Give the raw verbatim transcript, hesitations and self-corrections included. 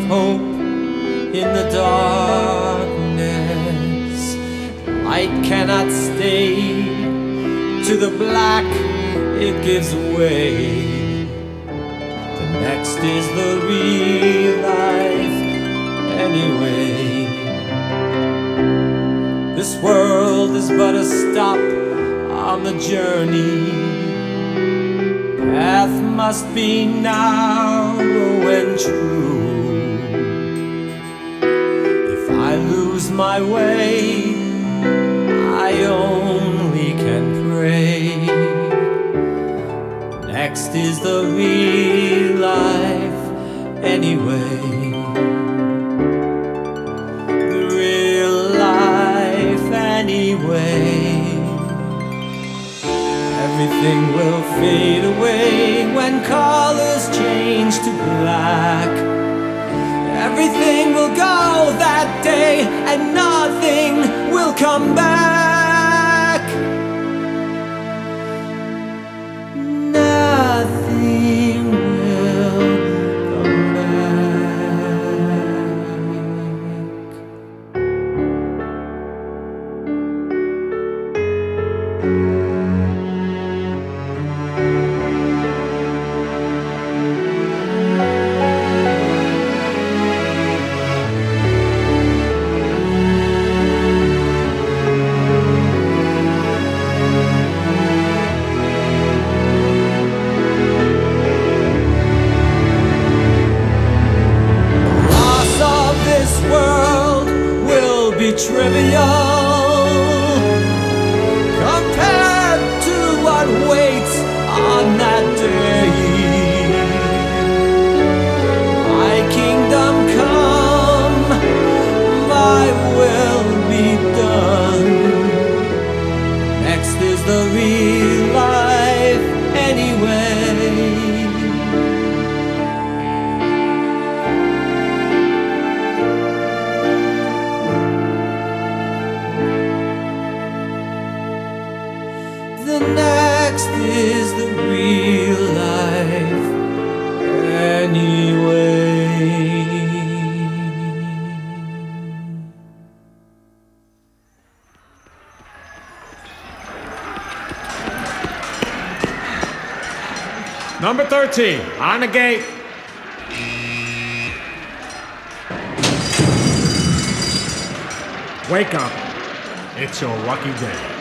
hope in the darkness. Light cannot stay to the black, it gives way. The next is the real life anyway. This world is but a stop on the journey. Path must be narrow and true. If I lose my way, I only can pray. Next is the real life anyway. The real life anyway. Everything will fade away when colors change to black. Everything will go that day and nothing will come back. Nothing will come back. Trivial compared to what waits on that day. My kingdom come, my will be done. Next is the real life anyway. The next is the real life anyway. Number thirteen, on the gate. Wake up. It's your lucky day.